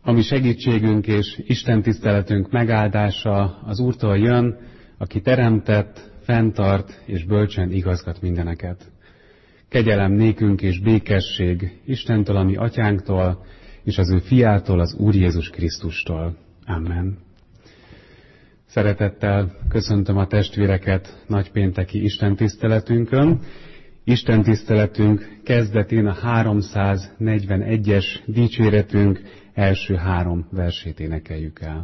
A mi segítségünk és Isten tiszteletünk megáldása az Úrtól jön, aki teremtett, fenntart és bölcsen igazgat mindeneket. Kegyelem nékünk és békesség Istentől, a mi atyánktól, és az ő fiától, az Úr Jézus Krisztustól. Amen. Szeretettel köszöntöm a testvéreket nagypénteki istentiszteletünkön. Istentiszteletünk kezdetén a 341-es dicséretünk első 3 versét énekeljük el.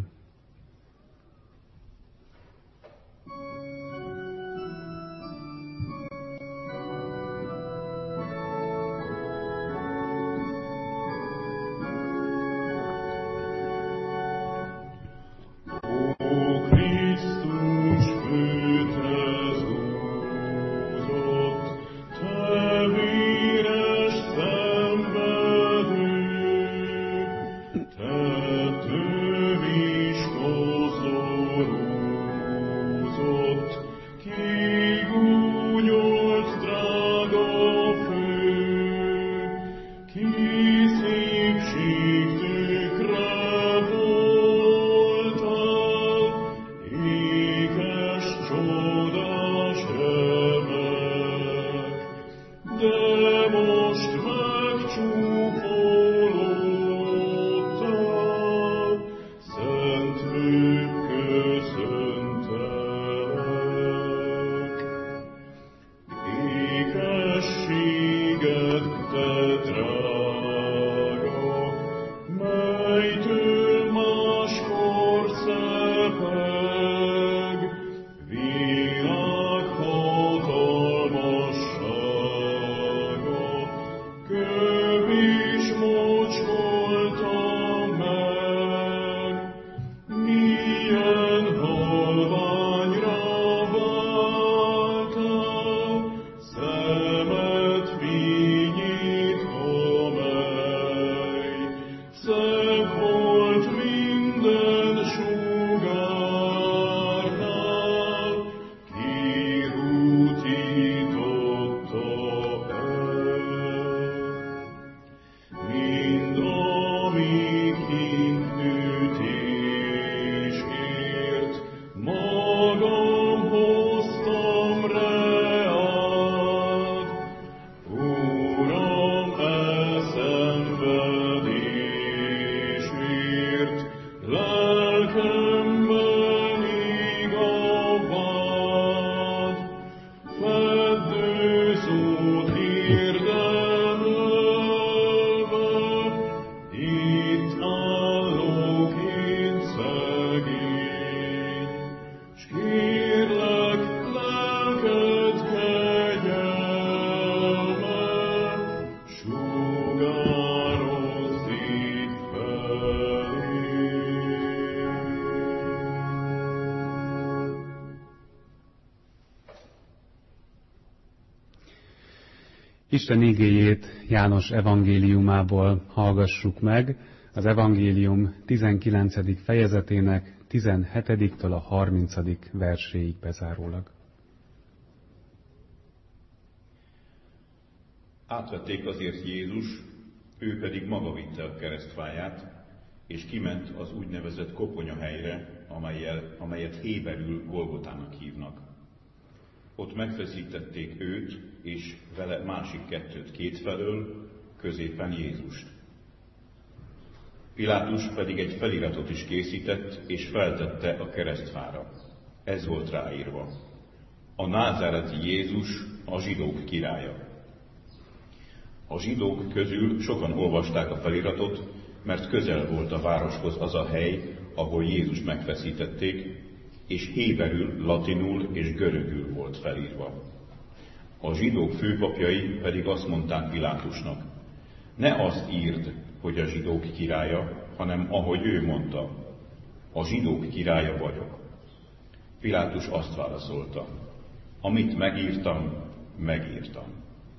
Isten igéjét János evangéliumából hallgassuk meg, az evangélium 19. fejezetének 17-től a 30. verséig bezárólag. Átvették azért Jézus, ő pedig maga vitte a keresztfáját, és kiment az úgynevezett koponyahelyre, amelyet héberül Golgotának hívnak. Ott megfeszítették őt, és vele másik 2 kétfelől, középen Jézust. Pilátus pedig egy feliratot is készített, és feltette a keresztfára. Ez volt ráírva: a názáreti Jézus, a zsidók királya. A zsidók közül sokan olvasták a feliratot, mert közel volt a városhoz az a hely, ahol Jézust megfeszítették, és héberül, latinul és görögül volt felírva. A zsidók főpapjai pedig azt mondták Pilátusnak: ne azt írd, hogy a zsidók királya, hanem ahogy ő mondta: a zsidók királya vagyok. Pilátus azt válaszolta: amit megírtam, megírtam.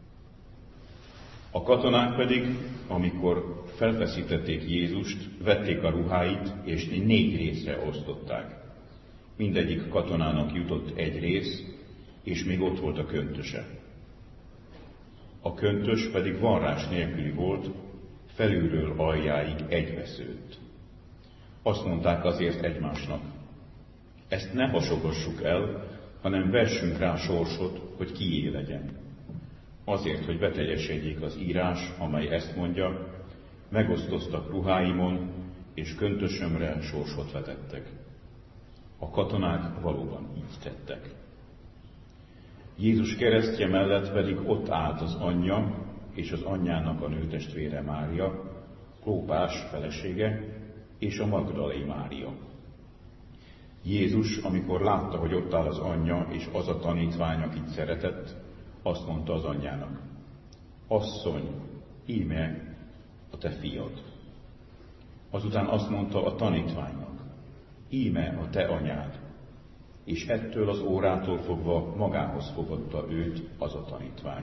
A katonák pedig, amikor felfeszítették Jézust, vették a ruháit, és 4 részre osztották. Mindegyik katonának jutott egy rész, és még ott volt a köntöse. A köntös pedig varrás nélküli volt, felülről aljáig egybeszőtt. Azt mondták azért egymásnak, ezt ne hasogassuk el, hanem vessünk rá sorsot, hogy kié legyen. Azért, hogy beteljesedjék az írás, amely ezt mondja, megosztoztak ruháimon, és köntösömre sorsot vetettek. A katonák valóban így tettek. Jézus keresztje mellett pedig ott állt az anyja és az anyjának a nőtestvére Mária, Klópás felesége és a Magdalai Mária. Jézus, amikor látta, hogy ott áll az anyja és az a tanítvány, akit szeretett, azt mondta az anyjának, asszony, íme a te fiad. Azután azt mondta a tanítványnak, íme a te anyád, és ettől az órától fogva magához fogadta őt az a tanítvány.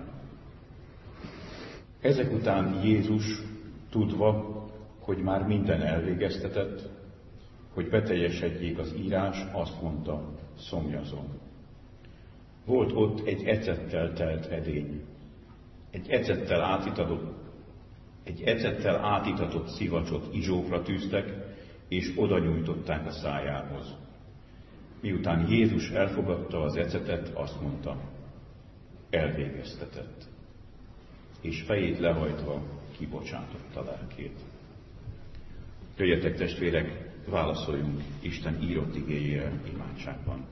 Ezek után Jézus, tudva, hogy már minden elvégeztetett, hogy beteljesedjék az írás, azt mondta, szomjazom. Volt ott egy ecettel telt edény, egy ecettel átitatott szivacsot izsókra tűztek, és oda nyújtották a szájához. Miután Jézus elfogadta az ecetet, azt mondta, elvégeztetett, és fejét lehajtva kibocsátotta lelkét. Jöjjetek, testvérek, válaszoljunk Isten írott igéjére imádságban.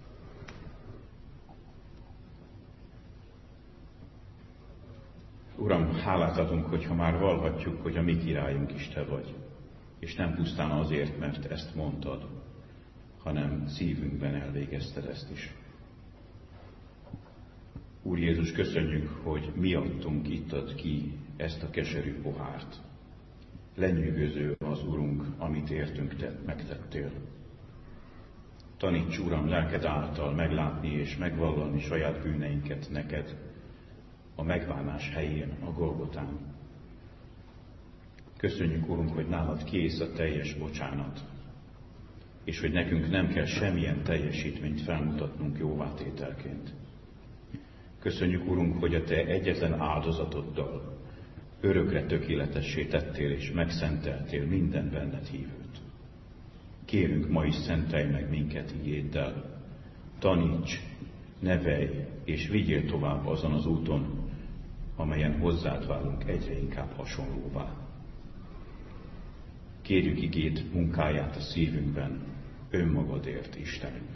Uram, hálát adunk, hogyha már vallhatjuk, hogy a mi királyunk is te vagy, és nem pusztán azért, mert ezt mondtad, hanem szívünkben elvégezted ezt is. Úr Jézus, köszönjük, hogy miattunk ittad ki ezt a keserű pohárt. Lenyűgöző az Urunk, amit értünk te megtettél. Taníts, Uram, lelked által meglátni és megvallani saját bűneinket neked, a megválás helyén, a Golgotán. Köszönjük, Urunk, hogy nálad kész a teljes bocsánat, és hogy nekünk nem kell semmilyen teljesítményt felmutatnunk jóvátételként. Köszönjük, Urunk, hogy a te egyetlen áldozatoddal örökre tökéletessé tettél és megszenteltél minden benned hívőt. Kérünk ma is, szentelj meg minket igéddel, taníts, nevelj és vigyél tovább azon az úton, amelyen hozzád válunk egyre inkább hasonlóvá. Kérjük igéd munkáját a szívünkben, önmagadért, Istenünk.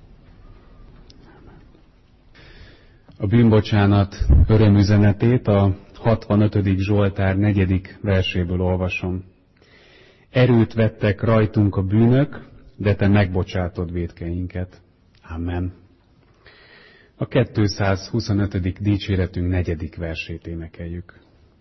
A bűnbocsánat örömüzenetét a 65. Zsoltár 4. verséből olvasom. Erőt vettek rajtunk a bűnök, de te megbocsátod vétkeinket. Amen. A 225. dicséretünk 4. versét énekeljük.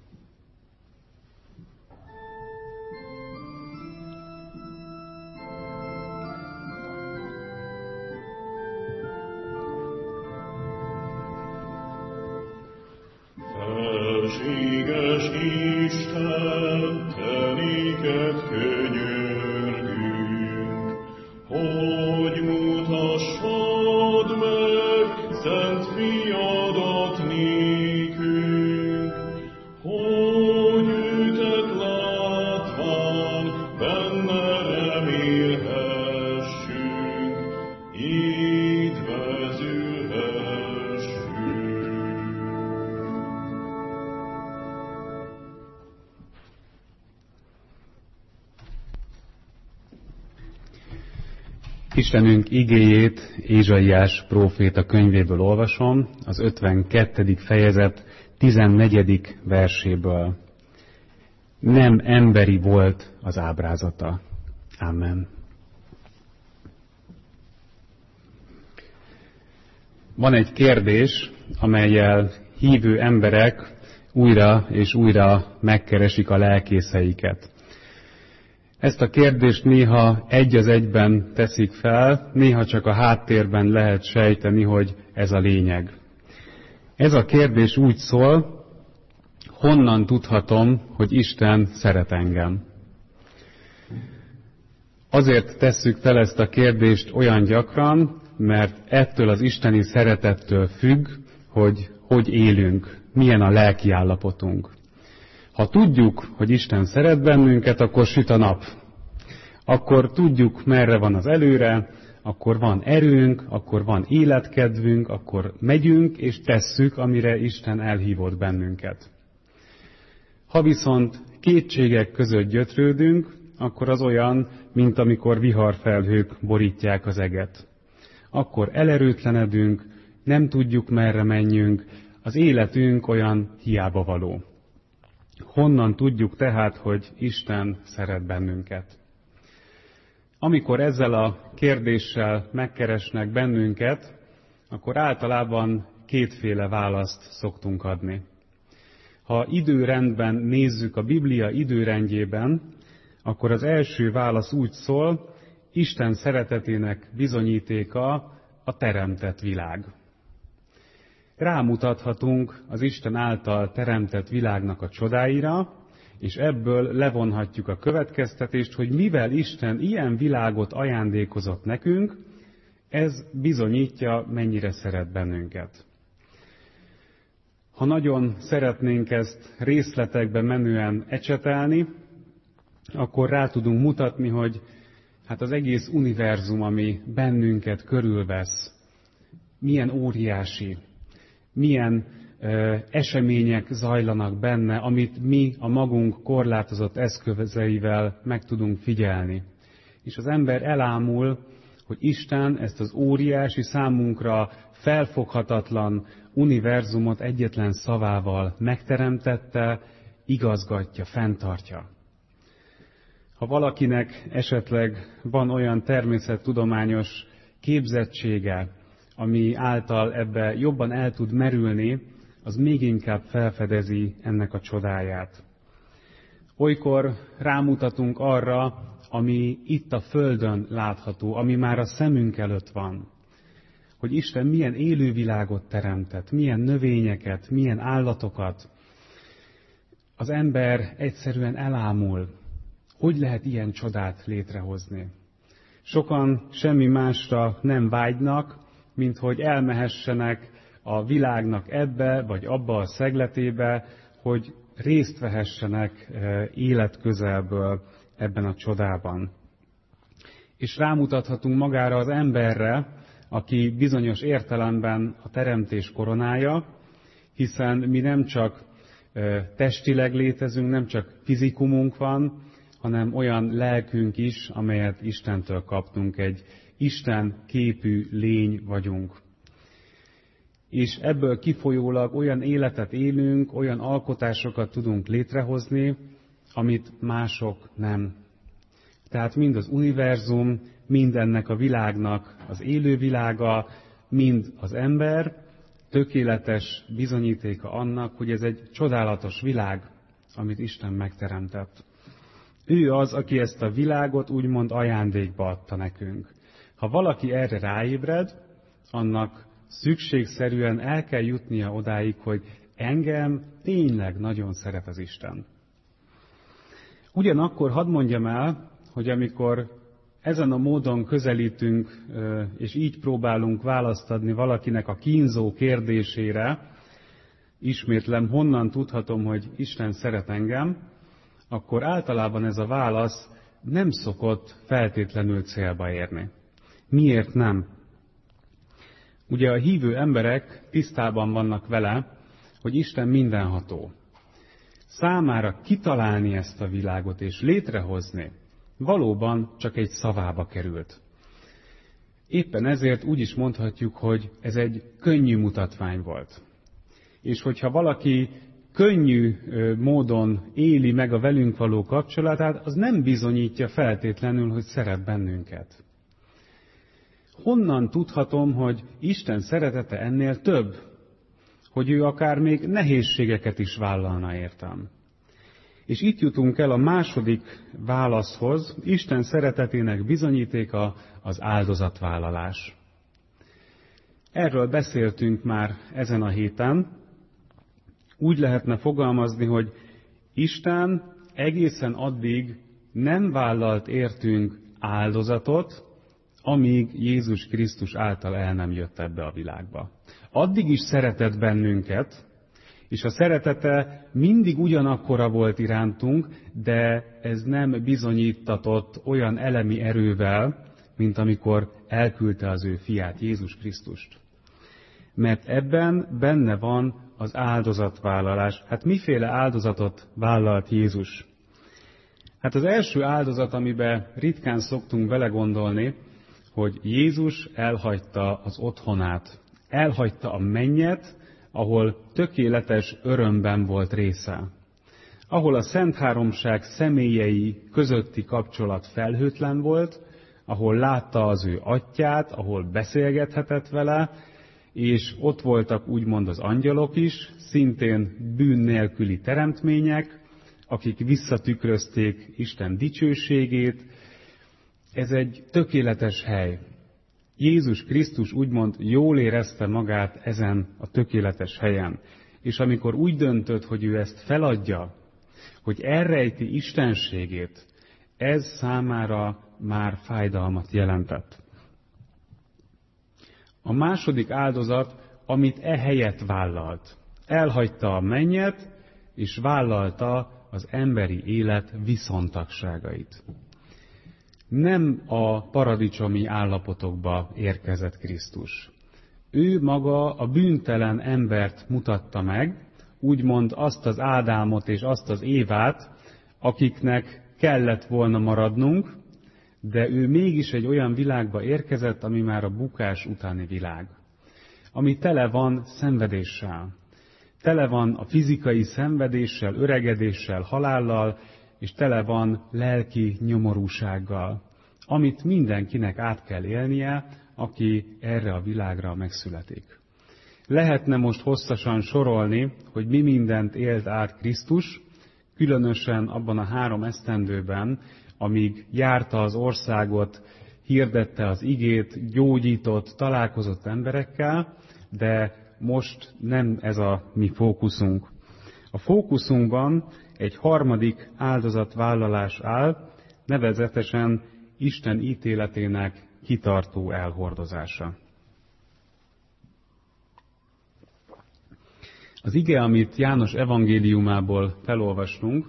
Felséges Isten, te néked könyörgünk, hogy mutassad meg szent fiadat nékünk, hogy őtet látván benne remélhessünk, édvezülhessünk. Istenünk igéjét Ézsaiás próféta könyvéből olvasom, az 52. fejezet 14. verséből. Nem emberi volt az ábrázata. Amen. Van egy kérdés, amellyel hívő emberek újra és újra megkeresik a lelkészeiket. Ezt a kérdést néha egy az egyben teszik fel, néha csak a háttérben lehet sejteni, hogy ez a lényeg. Ez a kérdés úgy szól, honnan tudhatom, hogy Isten szeret engem? Azért tesszük fel ezt a kérdést olyan gyakran, mert ettől az isteni szeretettől függ, hogy élünk, milyen a lelki állapotunk. Ha tudjuk, hogy Isten szeret bennünket, akkor süt a nap. Akkor tudjuk, merre van az előre, akkor van erőnk, akkor van életkedvünk, akkor megyünk és tesszük, amire Isten elhívott bennünket. Ha viszont kétségek között gyötrődünk, akkor az olyan, mint amikor viharfelhők borítják az eget. Akkor elerőtlenedünk, nem tudjuk, merre menjünk, az életünk olyan hiába való. Honnan tudjuk tehát, hogy Isten szeret bennünket? Amikor ezzel a kérdéssel megkeresnek bennünket, akkor általában kétféle választ szoktunk adni. Ha időrendben nézzük a Biblia időrendjében, akkor az első válasz úgy szól, Isten szeretetének bizonyítéka a teremtett világ. Rámutathatunk az Isten által teremtett világnak a csodáira, és ebből levonhatjuk a következtetést, hogy mivel Isten ilyen világot ajándékozott nekünk, ez bizonyítja, mennyire szeret bennünket. Ha nagyon szeretnénk ezt részletekbe menően ecsetelni, akkor rá tudunk mutatni, hogy hát az egész univerzum, ami bennünket körülvesz, milyen óriási, milyen események zajlanak benne, amit mi a magunk korlátozott eszközeivel meg tudunk figyelni. És az ember elámul, hogy Isten ezt az óriási, számunkra felfoghatatlan univerzumot egyetlen szavával megteremtette, igazgatja, fenntartja. Ha valakinek esetleg van olyan természettudományos képzettsége, ami által ebbe jobban el tud merülni, az még inkább felfedezi ennek a csodáját. Olykor rámutatunk arra, ami itt a Földön látható, ami már a szemünk előtt van. Hogy Isten milyen élővilágot teremtett, milyen növényeket, milyen állatokat. Az ember egyszerűen elámul. Hogy lehet ilyen csodát létrehozni? Sokan semmi másra nem vágynak, mint hogy elmehessenek a világnak ebbe vagy abba a szegletébe, hogy részt vehessenek életközelből ebben a csodában. És rámutathatunk magára az emberre, aki bizonyos értelemben a teremtés koronája, hiszen mi nem csak testileg létezünk, nem csak fizikumunk van, hanem olyan lelkünk is, amelyet Istentől kaptunk, egy Isten képű lény vagyunk. És ebből kifolyólag olyan életet élünk, olyan alkotásokat tudunk létrehozni, amit mások nem. Tehát mind az univerzum, mind ennek a világnak az élővilága, mind az ember tökéletes bizonyítéka annak, hogy ez egy csodálatos világ, amit Isten megteremtett. Ő az, aki ezt a világot úgymond ajándékba adta nekünk. Ha valaki erre ráébred, annak szükségszerűen el kell jutnia odáig, hogy engem tényleg nagyon szeret az Isten. Ugyanakkor hadd mondjam el, hogy amikor ezen a módon közelítünk, és így próbálunk választ adni valakinek a kínzó kérdésére, ismétlem, honnan tudhatom, hogy Isten szeret engem, akkor általában ez a válasz nem szokott feltétlenül célba érni. Miért nem? Ugye a hívő emberek tisztában vannak vele, hogy Isten mindenható. Számára kitalálni ezt a világot és létrehozni valóban csak egy szavába került. Éppen ezért úgy is mondhatjuk, hogy ez egy könnyű mutatvány volt. És hogyha valaki könnyű módon éli meg a velünk való kapcsolatát, az nem bizonyítja feltétlenül, hogy szeret bennünket. Honnan tudhatom, hogy Isten szeretete ennél több? Hogy ő akár még nehézségeket is vállalna értem. És itt jutunk el a második válaszhoz, Isten szeretetének bizonyítéka az áldozatvállalás. Erről beszéltünk már ezen a héten. Úgy lehetne fogalmazni, hogy Isten egészen addig nem vállalt értünk áldozatot, amíg Jézus Krisztus által el nem jött ebbe a világba. Addig is szeretett bennünket, És a szeretete mindig ugyanakkora volt irántunk, de ez nem bizonyítatott olyan elemi erővel, mint amikor elküldte az ő fiát, Jézus Krisztust. Mert ebben benne van az áldozatvállalás. Hát miféle áldozatot vállalt Jézus? Hát az első áldozat, amiben ritkán szoktunk belegondolni, hogy Jézus elhagyta az otthonát, elhagyta a mennyet, ahol tökéletes örömben volt része. Ahol a Szent Háromság személyei közötti kapcsolat felhőtlen volt, ahol látta az ő atyát, ahol beszélgethetett vele, és ott voltak úgymond az angyalok is, szintén bűn nélküli teremtmények, akik visszatükrözték Isten dicsőségét. Ez egy tökéletes hely. Jézus Krisztus úgymond jól érezte magát ezen a tökéletes helyen. És amikor úgy döntött, hogy ő ezt feladja, hogy elrejti istenségét, ez számára már fájdalmat jelentett. A második áldozat, amit ehelyett vállalt. Elhagyta a mennyet, és vállalta az emberi élet viszontagságait. Nem a paradicsomi állapotokba érkezett Krisztus. Ő maga a bűntelen embert mutatta meg, úgymond azt az Ádámot és azt az Évát, akiknek kellett volna maradnunk, de ő mégis egy olyan világba érkezett, ami már a bukás utáni világ. Ami tele van szenvedéssel. Tele van a fizikai szenvedéssel, öregedéssel, halállal, és tele van lelki nyomorúsággal, amit mindenkinek át kell élnie, aki erre a világra megszületik. Lehetne most hosszasan sorolni, hogy mi mindent élt át Krisztus, különösen abban a 3 esztendőben, amíg járta az országot, hirdette az igét, gyógyított, találkozott emberekkel, de most nem ez a mi fókuszunk. A fókuszunkban egy harmadik áldozatvállalás áll, nevezetesen Isten ítéletének kitartó elhordozása. Az ige, amit János evangéliumából felolvastunk,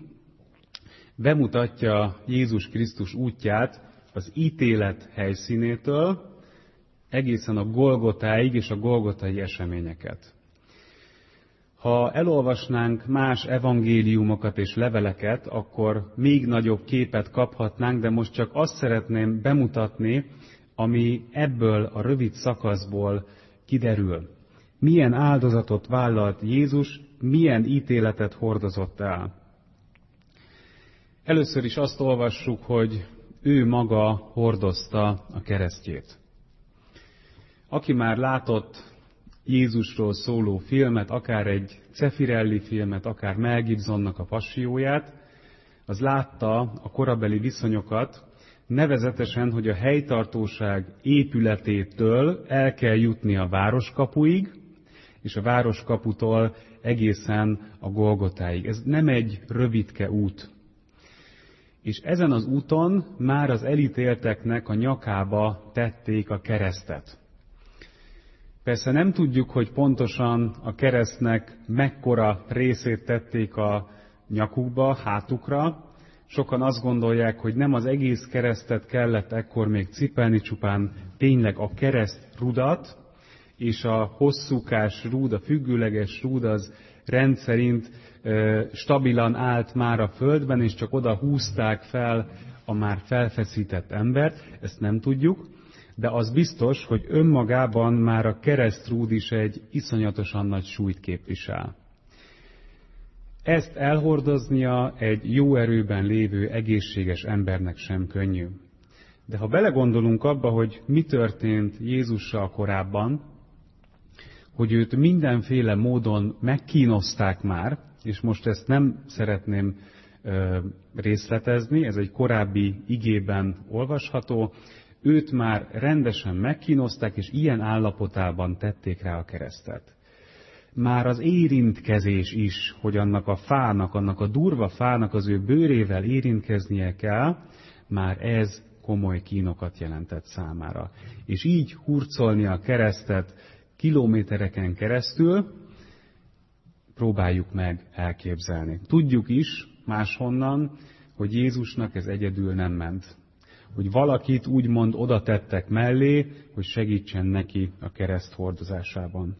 bemutatja Jézus Krisztus útját az ítélet helyszínétől egészen a Golgotáig és a golgotai eseményeket. Ha elolvasnánk más evangéliumokat és leveleket, akkor még nagyobb képet kaphatnánk, de most csak azt szeretném bemutatni, ami ebből a rövid szakaszból kiderül. Milyen áldozatot vállalt Jézus, milyen ítéletet hordozott el. Először is azt olvassuk, hogy ő maga hordozta a keresztjét. Aki már látott Jézusról szóló filmet, akár egy Cefirelli filmet, akár Mel Gibsonnak a Passióját, az látta a korabeli viszonyokat, nevezetesen, hogy a helytartóság épületétől el kell jutni a városkapuig, és a városkaputól egészen a Golgotáig. Ez nem egy rövidke út. És ezen az úton már az elítélteknek a nyakába tették a keresztet. Persze nem tudjuk, hogy pontosan a keresztnek mekkora részét tették a nyakukba, hátukra. Sokan azt gondolják, hogy nem az egész keresztet kellett ekkor még cipelni, csupán tényleg a kereszt rudat, és a hosszúkás rúd, a függőleges rúd az rendszerint stabilan állt már a földben, és csak oda húzták fel a már felfeszített embert. Ezt nem tudjuk, de az biztos, hogy önmagában már a keresztrúd is egy iszonyatosan nagy súlyt képvisel. Ezt elhordoznia egy jó erőben lévő egészséges embernek sem könnyű. De ha belegondolunk abba, hogy mi történt Jézussal korábban, hogy őt mindenféle módon megkínozták már, és most ezt nem szeretném részletezni, ez egy korábbi igében olvasható, őt már rendesen megkínozták, és ilyen állapotában tették rá a keresztet. Már az érintkezés is, hogy annak a fának, annak a durva fának az ő bőrével érintkeznie kell, már ez komoly kínokat jelentett számára. És így hurcolni a keresztet kilométereken keresztül, próbáljuk meg elképzelni. Tudjuk is máshonnan, hogy Jézusnak ez egyedül nem ment. Hogy valakit úgymond oda tettek mellé, hogy segítsen neki a kereszt hordozásában.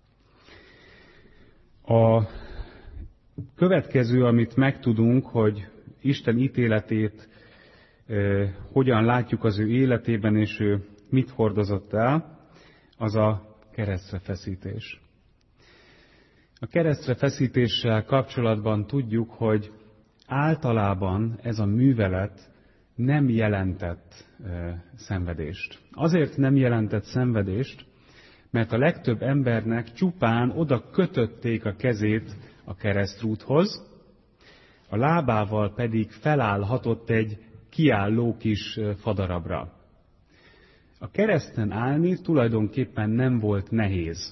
A következő, amit megtudunk, hogy Isten ítéletét hogyan látjuk az ő életében, és ő mit hordozott el, az a keresztre feszítés. A keresztre feszítéssel kapcsolatban tudjuk, hogy általában ez a művelet nem jelentett szenvedést. Azért nem jelentett szenvedést, mert a legtöbb embernek csupán oda kötötték a kezét a keresztrúthoz, a lábával pedig felállhatott egy kiálló kis fadarabra. A kereszten állni tulajdonképpen nem volt nehéz.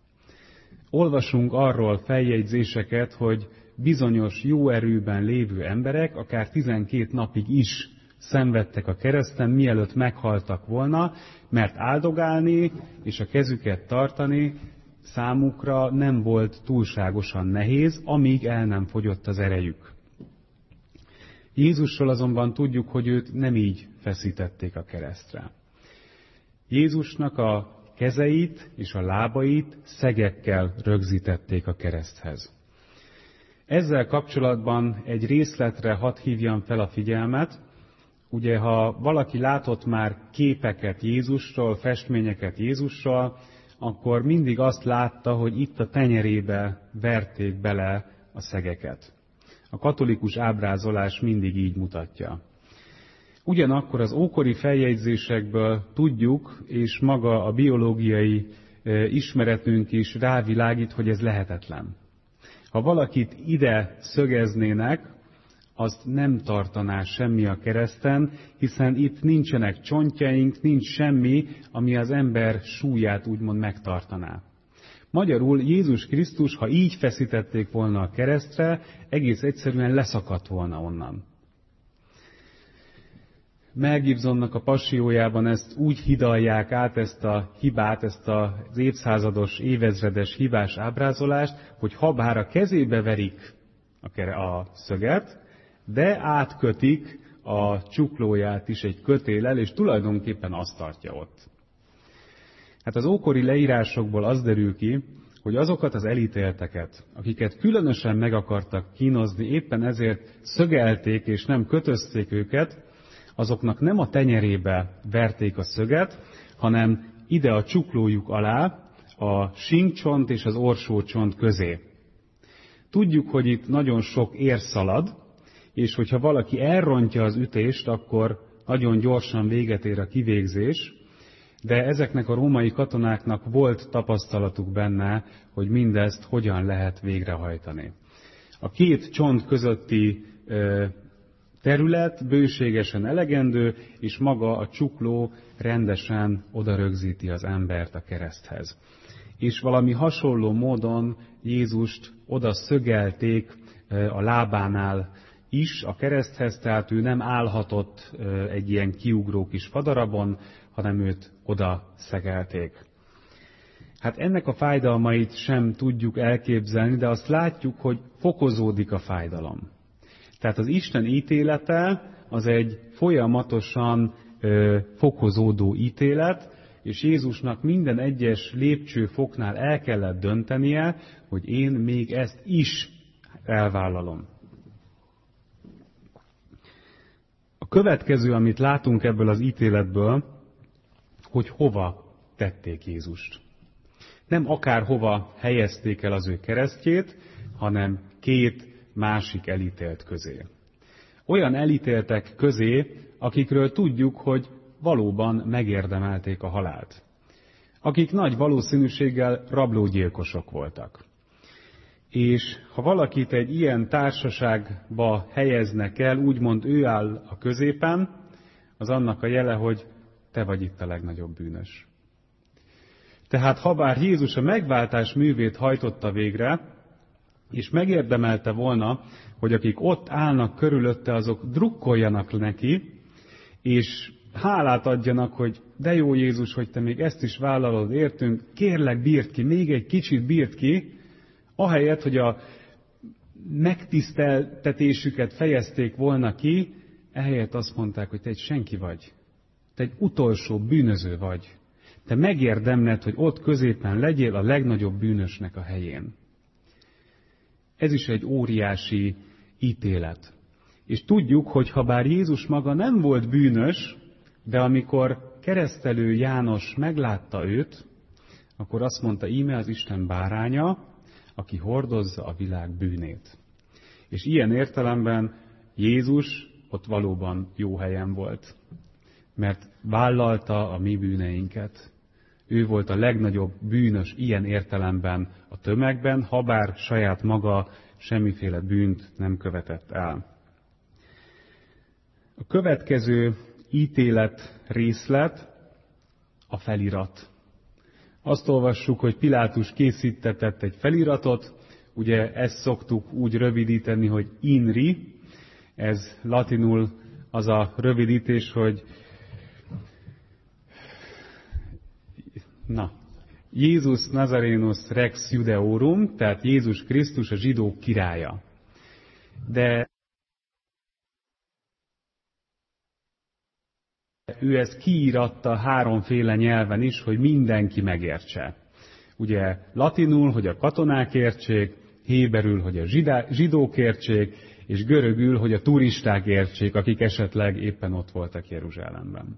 Olvasunk arról feljegyzéseket, hogy bizonyos jó erőben lévő emberek akár 12 napig is szenvedtek a kereszten, mielőtt meghaltak volna, mert áldogálni és a kezüket tartani számukra nem volt túlságosan nehéz, amíg el nem fogyott az erejük. Jézusról azonban tudjuk, hogy őt nem így feszítették a keresztre. Jézusnak a kezeit és a lábait szegekkel rögzítették a kereszthez. Ezzel kapcsolatban egy részletre hadd hívjam fel a figyelmet. Ugye, ha valaki látott már képeket Jézusról, festményeket Jézusról, akkor mindig azt látta, hogy itt a tenyerébe verték bele a szegeket. A katolikus ábrázolás mindig így mutatja. Ugyanakkor az ókori feljegyzésekből tudjuk, és maga a biológiai ismeretünk is rávilágít, hogy ez lehetetlen. Ha valakit ide szögeznének, azt nem tartaná semmi a kereszten, hiszen itt nincsenek csontjaink, nincs semmi, ami az ember súlyát úgymond megtartaná. Magyarul Jézus Krisztus, ha így feszítették volna a keresztre, egész egyszerűen leszakadt volna onnan. Mel Gibsonnak a Passiójában ezt úgy hidalják át, ezt a hibát, ezt az évszázados, évezredes hibás ábrázolást, hogy habár a kezébe verik a szöget, de átkötik a csuklóját is egy kötéllel, és tulajdonképpen azt tartja ott. Hát az ókori leírásokból az derül ki, hogy azokat az elítélteket, akiket különösen meg akartak kínozni, éppen ezért szögelték és nem kötözték őket, azoknak nem a tenyerébe verték a szöget, hanem ide a csuklójuk alá, a sínkcsont és az orsócsont közé. Tudjuk, hogy itt nagyon sok ér szalad, és hogyha valaki elrontja az ütést, akkor nagyon gyorsan véget ér a kivégzés, de ezeknek a római katonáknak volt tapasztalatuk benne, hogy mindezt hogyan lehet végrehajtani. A két csont közötti terület bőségesen elegendő, és maga a csukló rendesen odarögzíti az embert a kereszthez. És valami hasonló módon Jézust oda szögelték a lábánál is a kereszthez, tehát ő nem állhatott egy ilyen kiugró kis fadarabon, hanem őt oda szegelték. Hát ennek a fájdalmait sem tudjuk elképzelni, de azt látjuk, hogy fokozódik a fájdalom. Tehát az Isten ítélete az egy folyamatosan fokozódó ítélet, és Jézusnak minden egyes lépcsőfoknál el kellett döntenie, hogy én még ezt is elvállalom. A következő, amit látunk ebből az ítéletből, hogy hova tették Jézust. Nem akárhova helyezték el az ő keresztjét, hanem két másik elítélt közé. Olyan elítéltek közé, akikről tudjuk, hogy valóban megérdemelték a halált. Akik nagy valószínűséggel rablógyilkosok voltak. És ha valakit egy ilyen társaságba helyeznek el, úgymond ő áll a középen, az annak a jele, hogy te vagy itt a legnagyobb bűnös. Tehát habár Jézus a megváltás művét hajtotta végre, és megérdemelte volna, hogy akik ott állnak körülötte, azok drukkoljanak neki, és hálát adjanak, hogy de jó Jézus, hogy te még ezt is vállalod, értünk, kérlek bírd ki, még egy kicsit bírd ki, Ahelyett, hogy a megtiszteltetésüket fejezték volna ki, ehelyett azt mondták, hogy te egy senki vagy. Te egy utolsó bűnöző vagy. Te megérdemled, hogy ott középen legyél a legnagyobb bűnösnek a helyén. Ez is egy óriási ítélet. És tudjuk, hogy ha bár Jézus maga nem volt bűnös, de amikor keresztelő János meglátta őt, akkor azt mondta, íme az Isten báránya, aki hordozza a világ bűnét. És ilyen értelemben Jézus ott valóban jó helyen volt, mert vállalta a mi bűneinket. Ő volt a legnagyobb bűnös ilyen értelemben a tömegben, habár saját maga semmiféle bűnt nem követett el. A következő ítélet részlet a felirat. Azt olvassuk, hogy Pilátus készítetett egy feliratot, ugye ezt szoktuk úgy rövidíteni, hogy INRI, ez latinul az a rövidítés, hogy Jézus Nazarenus Rex Judeorum, tehát Jézus Krisztus a zsidók királya. De ő ezt kiíratta háromféle nyelven is, hogy mindenki megértse. Ugye latinul, hogy a katonák értsék, héberül, hogy a zsidók értsék, és görögül, hogy a turisták értsék, akik esetleg éppen ott voltak Jeruzsálemben.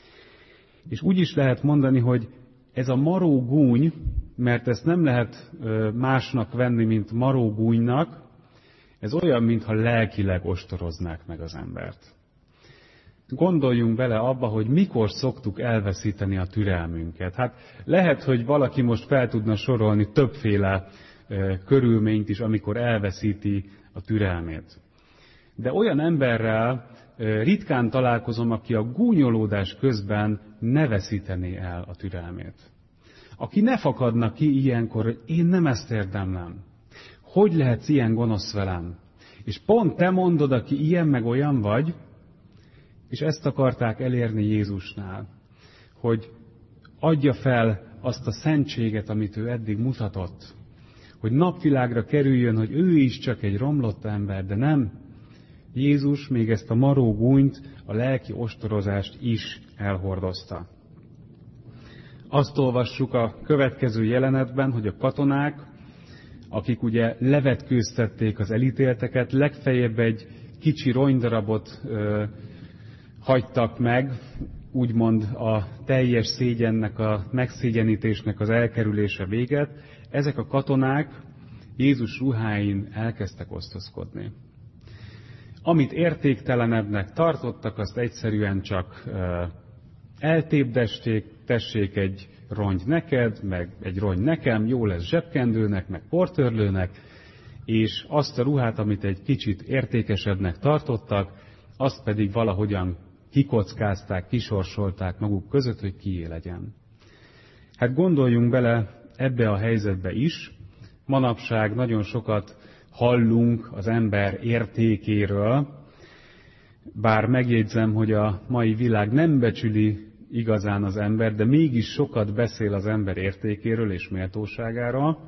És úgy is lehet mondani, hogy ez a marógúny, mert ezt nem lehet másnak venni, mint marógúnynak, ez olyan, mintha lelkileg ostoroznák meg az embert. Gondoljunk bele abba, hogy mikor szoktuk elveszíteni a türelmünket. Hát lehet, hogy valaki most fel tudna sorolni többféle körülményt is, amikor elveszíti a türelmét. De olyan emberrel ritkán találkozom, aki a gúnyolódás közben ne veszítené el a türelmét. Aki ne fakadna ki ilyenkor, hogy én nem ezt érdemlem. Hogy lehetsz ilyen gonosz velem? És pont te mondod, aki ilyen meg olyan vagy, és ezt akarták elérni Jézusnál, hogy adja fel azt a szentséget, amit ő eddig mutatott, hogy napvilágra kerüljön, hogy ő is csak egy romlott ember, de nem. Jézus még ezt a marógúnyt, a lelki ostorozást is elhordozta. Azt olvassuk a következő jelenetben, hogy a katonák, akik ugye levetkőztették az elítélteket, legfeljebb egy kicsi rongydarabot hagytak meg, úgymond a teljes szégyennek, a megszégyenítésnek az elkerülése véget, ezek a katonák Jézus ruháin elkezdtek osztozkodni. Amit értéktelenebbnek tartottak, azt egyszerűen csak eltépdesték, tessék egy rongy neked, meg egy rongy nekem, jó lesz zsebkendőnek, meg portörlőnek, és azt a ruhát, amit egy kicsit értékesebbnek tartottak, azt pedig valahogyan kikockázták, kisorsolták maguk között, hogy kié legyen. Hát gondoljunk bele ebbe a helyzetbe is. Manapság nagyon sokat hallunk az ember értékéről, bár megjegyzem, hogy a mai világ nem becsüli igazán az ember, de mégis sokat beszél az ember értékéről és méltóságáról.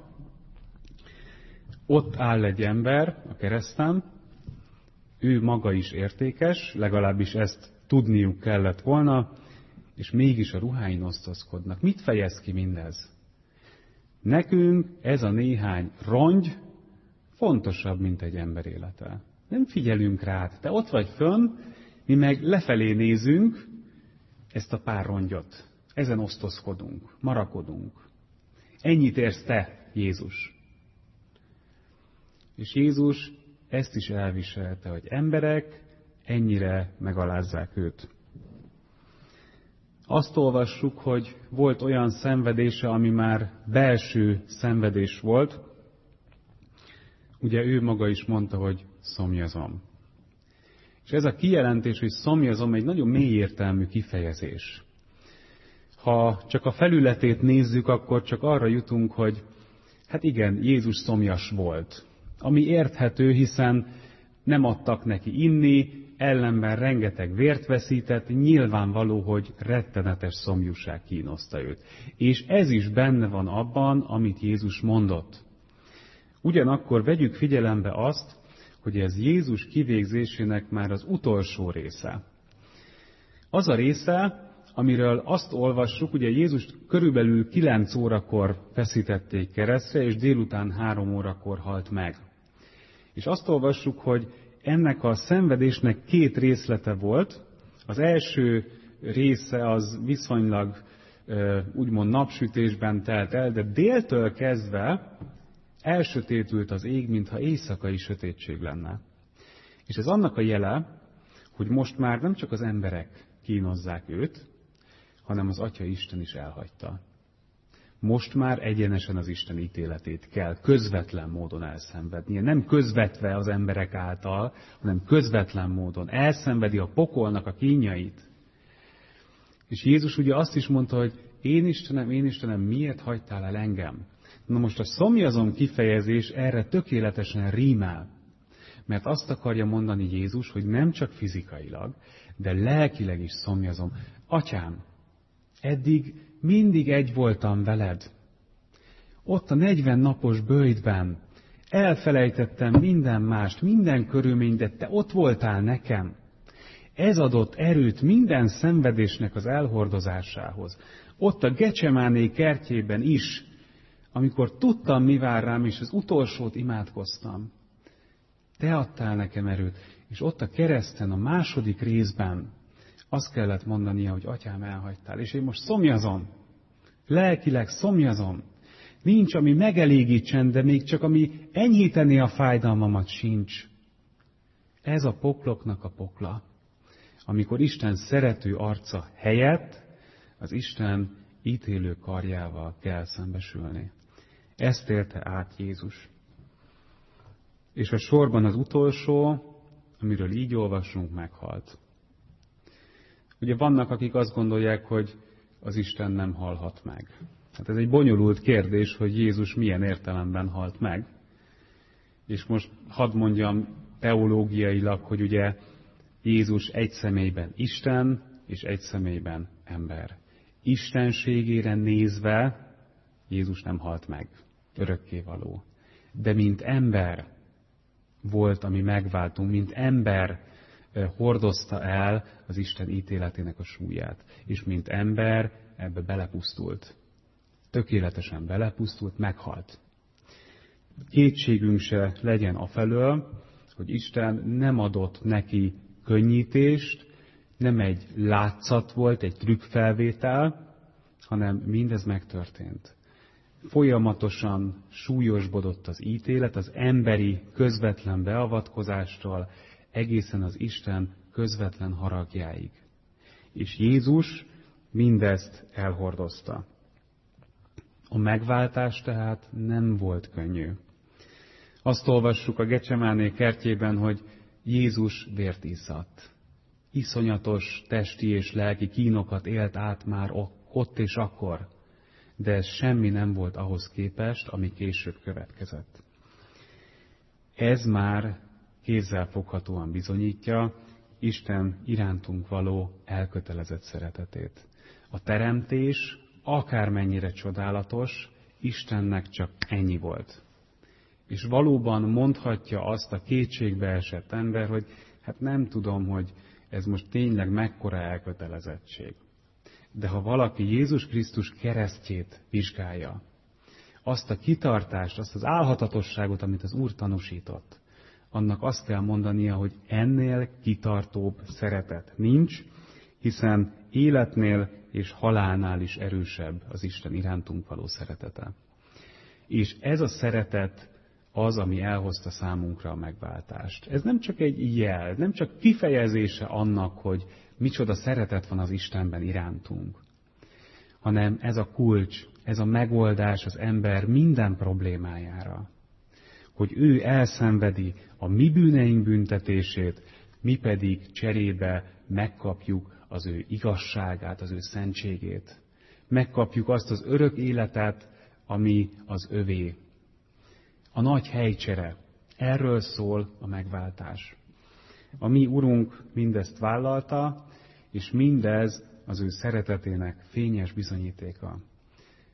Ott áll egy ember a kereszten, ő maga is értékes, legalábbis ezt tudniuk kellett volna, és mégis a ruháin osztozkodnak. Mit fejez ki mindez? Nekünk ez a néhány rongy fontosabb, mint egy ember élete. Nem figyelünk rá, te ott vagy fönn, mi meg lefelé nézünk ezt a pár rongyot. Ezen osztozkodunk, marakodunk. Ennyit érsz te, Jézus. És Jézus ezt is elviselte, hogy emberek ennyire megalázzák őt. Azt olvassuk, hogy volt olyan szenvedése, ami már belső szenvedés volt. Ugye ő maga is mondta, hogy szomjazom. És ez a kijelentés, hogy szomjazom, egy nagyon mély értelmű kifejezés. Ha csak a felületét nézzük, akkor csak arra jutunk, hogy hát igen, Jézus szomjas volt. Ami érthető, hiszen nem adtak neki inni, ellenben rengeteg vért veszített, nyilvánvaló, hogy rettenetes szomjúság kínoszta őt. És ez is benne van abban, amit Jézus mondott. Ugyanakkor vegyük figyelembe azt, hogy ez Jézus kivégzésének már az utolsó része. Az a része, amiről azt olvassuk, ugye Jézust körülbelül 9 órakor feszítették keresztre, és délután 3 órakor halt meg. És azt olvassuk, hogy ennek a szenvedésnek 2 részlete volt. Az első része az viszonylag úgymond napsütésben telt el, de déltől kezdve elsötétült az ég, mintha éjszakai sötétség lenne. És ez annak a jele, hogy most már nem csak az emberek kínozzák őt, hanem az Atya Isten is elhagyta. Most már egyenesen az Isten ítéletét kell közvetlen módon elszenvednie. Nem közvetve az emberek által, hanem közvetlen módon. Elszenvedi a pokolnak a kínjait. És Jézus ugye azt is mondta, hogy én Istenem, miért hagytál el engem? Na most a szomjazom kifejezés erre tökéletesen rímel. Mert azt akarja mondani Jézus, hogy nem csak fizikailag, de lelkileg is szomjazom. Atyám, eddig mindig egy voltam veled. Ott a 40 napos böjtben elfelejtettem minden mást, minden körülményt, de te ott voltál nekem. Ez adott erőt minden szenvedésnek az elhordozásához. Ott a Gecsemáné kertjében is, amikor tudtam, mi vár rám, és az utolsót imádkoztam. Te adtál nekem erőt, és ott a kereszten, a második részben azt kellett mondania, hogy atyám, elhagytál, és én most szomjazom. Lelkileg szomjazom. Nincs, ami megelégítsen, de még csak ami enyhíteni a fájdalmamat sincs. Ez a pokloknak a pokla. Amikor Isten szerető arca helyett az Isten ítélő karjával kell szembesülni. Ezt élte át Jézus. És a sorban az utolsó, amiről így olvasunk, meghalt. Ugye vannak, akik azt gondolják, hogy az Isten nem halhat meg. Hát ez egy bonyolult kérdés, hogy Jézus milyen értelemben halt meg. És most hadd mondjam teológiailag, hogy ugye Jézus egy személyben Isten, és egy személyben ember. Istenségére nézve Jézus nem halt meg, örökkévaló. De mint ember volt, ami megváltunk, mint ember hordozta el az Isten ítéletének a súlyát. És mint ember ebbe belepusztult. Tökéletesen belepusztult, meghalt. Kétségünk se legyen afelől, hogy Isten nem adott neki könnyítést, nem egy látszat volt, egy trükkfelvétel, hanem mindez megtörtént. Folyamatosan súlyosbodott az ítélet, az emberi közvetlen beavatkozástól egészen az Isten közvetlen haragjáig. És Jézus mindezt elhordozta. A megváltás tehát nem volt könnyű. Azt olvassuk a Gecsemáné kertjében, hogy Jézus vért iszadt. Iszonyatos testi és lelki kínokat élt át már ott és akkor, de ez semmi nem volt ahhoz képest, ami később következett. Ez már kézzelfoghatóan bizonyítja Isten irántunk való elkötelezett szeretetét. A teremtés akármennyire csodálatos, Istennek csak ennyi volt. És valóban mondhatja azt a kétségbe esett ember, hogy hát nem tudom, hogy ez most tényleg mekkora elkötelezettség. De ha valaki Jézus Krisztus keresztjét vizsgálja, azt a kitartást, azt az álhatatosságot, amit az Úr tanúsított, annak azt kell mondania, hogy ennél kitartóbb szeretet nincs, hiszen életnél és halálnál is erősebb az Isten irántunk való szeretete. És ez a szeretet az, ami elhozta számunkra a megváltást. Ez nem csak egy jel, nem csak kifejezése annak, hogy micsoda szeretet van az Istenben irántunk, hanem ez a kulcs, ez a megoldás az ember minden problémájára. Hogy ő elszenvedi a mi bűneink büntetését, mi pedig cserébe megkapjuk az ő igazságát, az ő szentségét. Megkapjuk azt az örök életet, ami az övé. A nagy helycsere. Erről szól a megváltás. A mi Urunk mindezt vállalta, és mindez az ő szeretetének fényes bizonyítéka.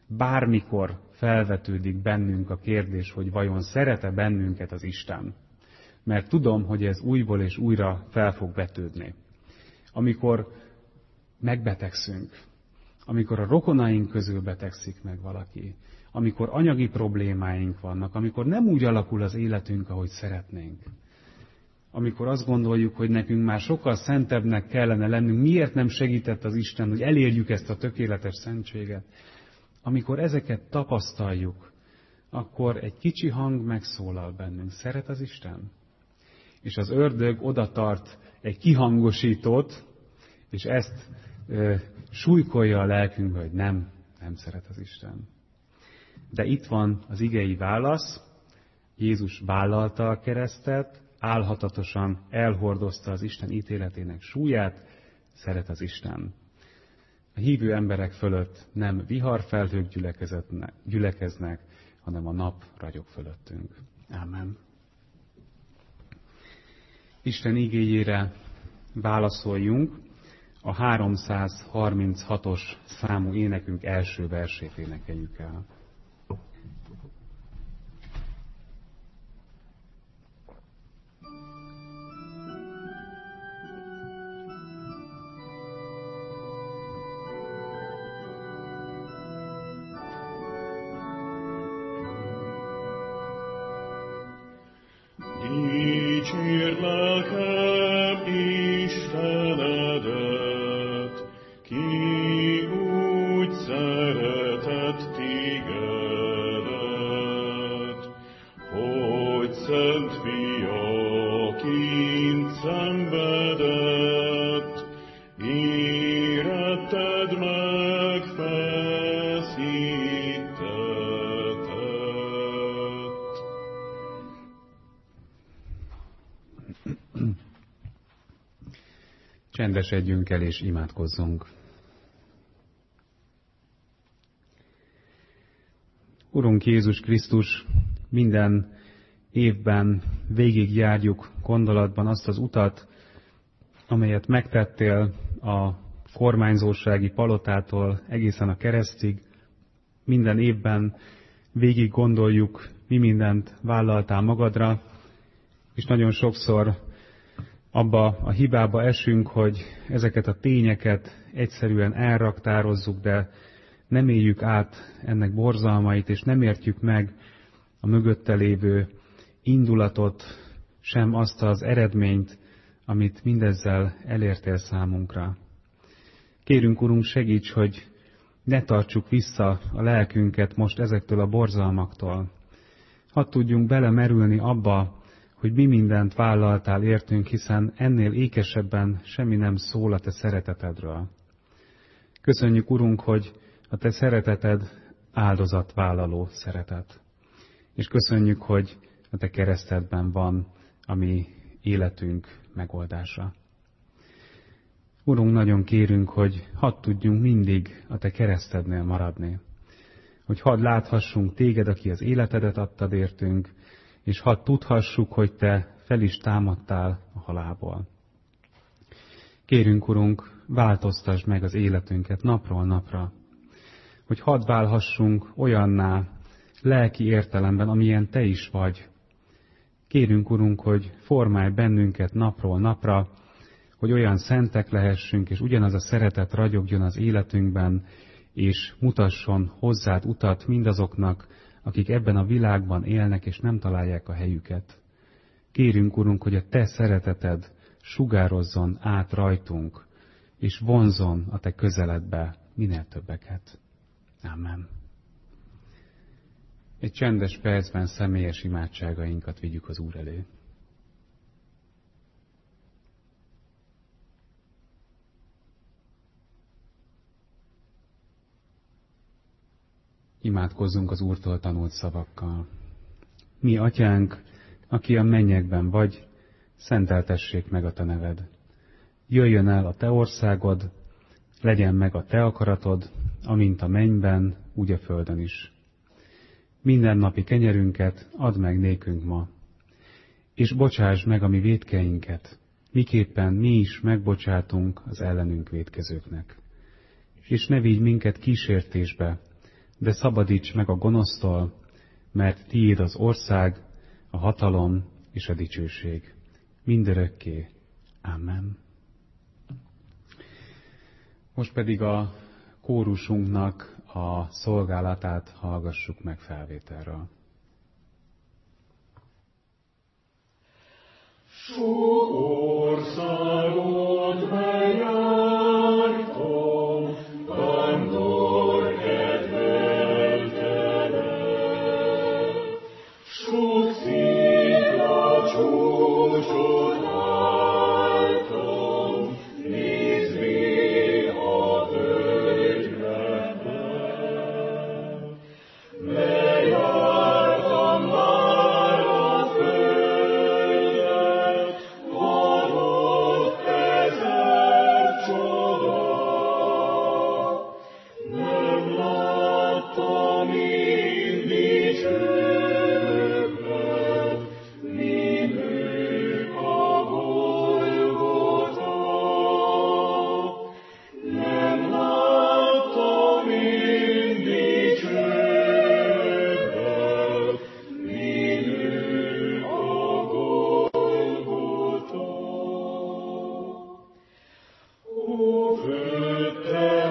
bármikor felvetődik bennünk a kérdés, hogy vajon szeret-e bennünket az Isten. Mert tudom, hogy ez újból és újra fel fog vetődni. Amikor megbetegszünk, amikor a rokonaink közül betegszik meg valaki, amikor anyagi problémáink vannak, amikor nem úgy alakul az életünk, ahogy szeretnénk, amikor azt gondoljuk, hogy nekünk már sokkal szentebbnek kellene lennünk, miért nem segített az Isten, hogy elérjük ezt a tökéletes szentséget. Amikor ezeket tapasztaljuk, akkor egy kicsi hang megszólal bennünk. Szeret az Isten? És az ördög oda tart egy kihangosítót, és ezt súlykolja a lelkünkbe, hogy nem szeret az Isten. De itt van az igei válasz. Jézus vállalta a keresztet, álhatatosan elhordozta az Isten ítéletének súlyát, szeret az Isten. A hívő emberek fölött nem viharfelhők gyülekeznek, hanem a nap ragyog fölöttünk. Ámen. Isten igéjére válaszoljunk. A 336-os számú énekünk első versét énekeljük el. Dicsérd lelkem Istenedet, ki úgy szeretett tégedet, hogy szent fiaként szenvedett, éretted meg feszítettet. Csendesedjünk el és imádkozzunk. Urunk Jézus Krisztus, minden évben végigjárjuk gondolatban azt az utat, amelyet megtettél a kormányzósági palotától egészen a keresztig. Minden évben végig gondoljuk, mi mindent vállaltál magadra, és nagyon sokszor abba a hibába esünk, hogy ezeket a tényeket egyszerűen elraktározzuk, de nem éljük át ennek borzalmait, és nem értjük meg a mögötte lévő indulatot, sem azt az eredményt, amit mindezzel elértél számunkra. Kérünk, Urunk, segíts, hogy ne tartsuk vissza a lelkünket most ezektől a borzalmaktól. Hadd tudjunk belemerülni abba, hogy mi mindent vállaltál értünk, hiszen ennél ékesebben semmi nem szól a te szeretetedről. Köszönjük, Urunk, hogy a te szereteted áldozatvállaló szeretet. És köszönjük, hogy a te keresztedben van a mi életünk megoldása. Urunk, nagyon kérünk, hogy hadd tudjunk mindig a te keresztednél maradni. Hogy hadd láthassunk téged, aki az életedet adtad értünk, és hadd tudhassuk, hogy te fel is támadtál a halálból. Kérünk, Urunk, változtasd meg az életünket napról napra, hogy hadd válhassunk olyanná lelki értelemben, amilyen te is vagy. Kérünk, Urunk, hogy formálj bennünket napról napra, hogy olyan szentek lehessünk, és ugyanaz a szeretet ragyogjon az életünkben, és mutasson hozzád utat mindazoknak, akik ebben a világban élnek, és nem találják a helyüket. Kérünk, Urunk, hogy a te szereteted sugározzon át rajtunk, és vonzzon a te közeledbe minél többeket. Amen. Egy csendes percben személyes imádságainkat vigyük az Úr elé. Imádkozzunk az Úrtól tanult szavakkal. Mi, Atyánk, aki a mennyekben vagy, szenteltessék meg a te neved. Jöjjön el a te országod, legyen meg a te akaratod, amint a mennyben, úgy a földön is. Mindennapi kenyerünket add meg nékünk ma, és bocsásd meg a mi vétkeinket, miképpen mi is megbocsátunk az ellenünk vétkezőknek. És ne vigy minket kísértésbe, de szabadíts meg a gonosztól, mert tiéd az ország, a hatalom és a dicsőség. Mindörökké. Amen. Most pedig a kórusunknak a szolgálatát hallgassuk meg felvételről. Sok országot bejártam, vándor kedveltelek. Sok szikla csúcsot álltam, nézve a völgybe. Bejártam már a földet, adott ezer csoda. Nem láttam én dicsőbbet, mint ők a Golgota. Nem láttam én dicsőbbet, mint ők a Golgota. Ó, főtte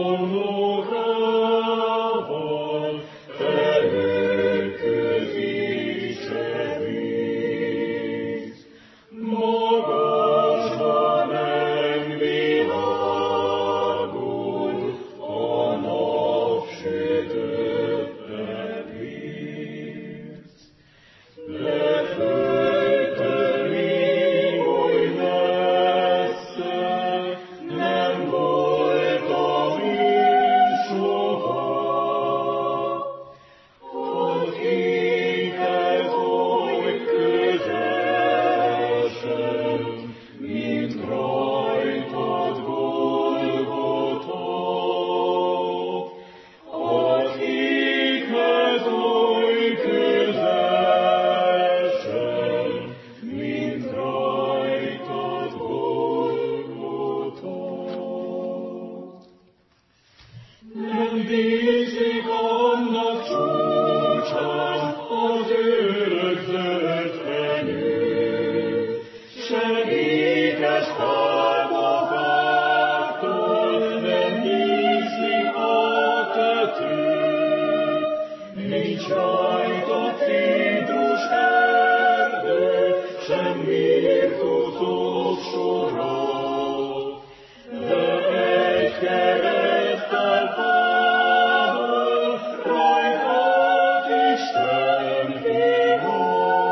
homlokával, felhőközítse víz. Magasra nem világol, a napsütötte víz. Leföltött még oly messze, nem voltam én soha. Az énhez oly közelsen, mint rajtad Golgota. Az énhez oly közelsen, mint rajtad Golgota. Nem bízik annak csúcsán az örökzöld fenyő, sem ékes fáktól nem bízik a tető. Nincs rajta citrus erdő, sem mirtózok sora, de egy keresztel fáról rajtad Isten fia.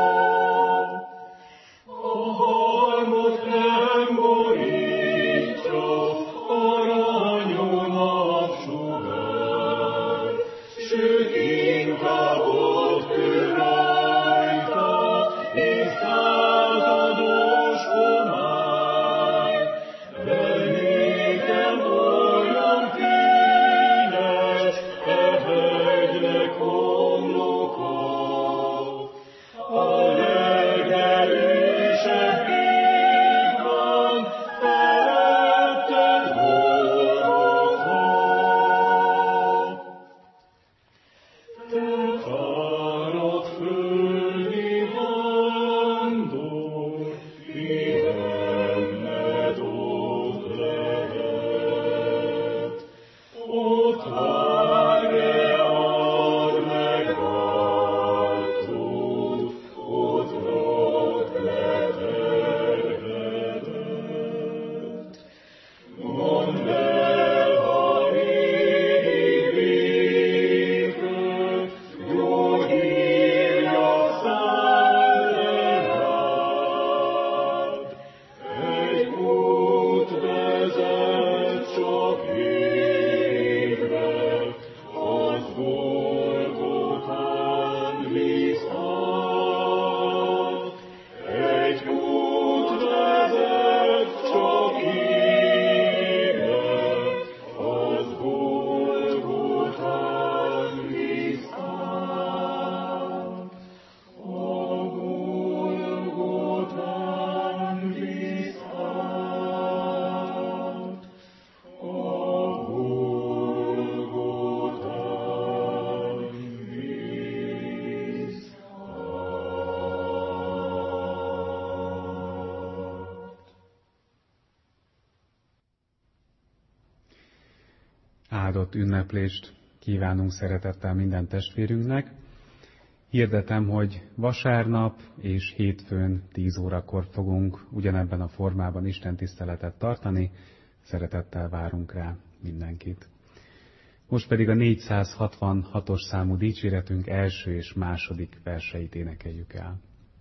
A halmot nem borítja aranyú napsugár, sőt inkább ott kő rajta, és százados homály. De nékem olyan fényes, e hegynek homloka, a legerősebb égban feletted Golgota. Te fáradt földi vándor, pihenned ott lehet. Ott várj, add meg váltót, ott rakd le terhedet. Mondd el, ha régi béke, jó hírja száll le rád. Egy út vezet csak égre, az Golgotán visszát. Egy út vezet csak égre, az Golgotán visszát. A Golgotán visszát. A áldott ünneplést kívánunk szeretettel minden testvérünknek. Hirdetem, hogy vasárnap és hétfőn 10 órakor fogunk ugyanebben a formában istentiszteletet tartani. Szeretettel várunk rá mindenkit. Most pedig a 466-os számú dicséretünk első és második verseit énekeljük el.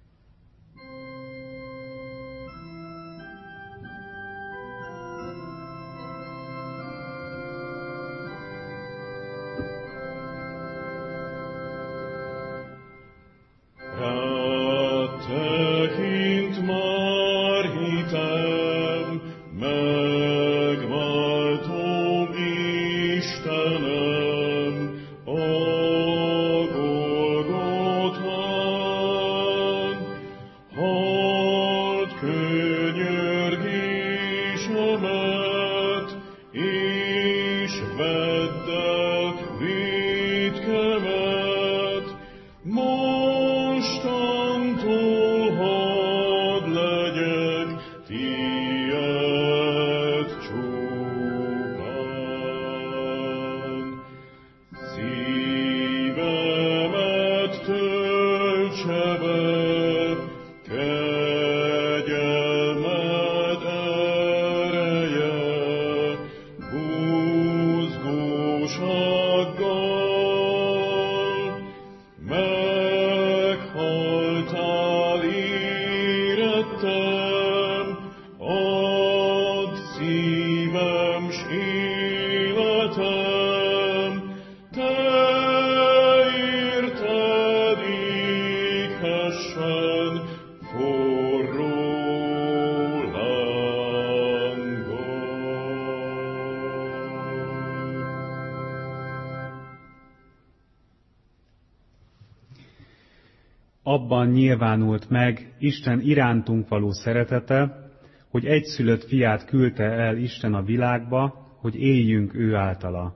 Abban nyilvánult meg Isten irántunk való szeretete, hogy egyszülött fiát küldte el Isten a világba, hogy éljünk ő általa.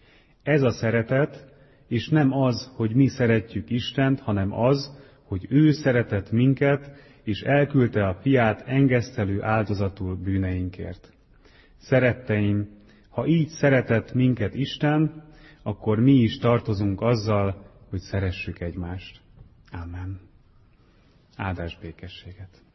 Ez a szeretet, és nem az, hogy mi szeretjük Istent, hanem az, hogy ő szeretett minket, és elküldte a fiát engesztelő áldozatul bűneinkért. Szeretteim, ha így szeretett minket Isten, akkor mi is tartozunk azzal, hogy szeressük egymást. Amen. Áldás békességet!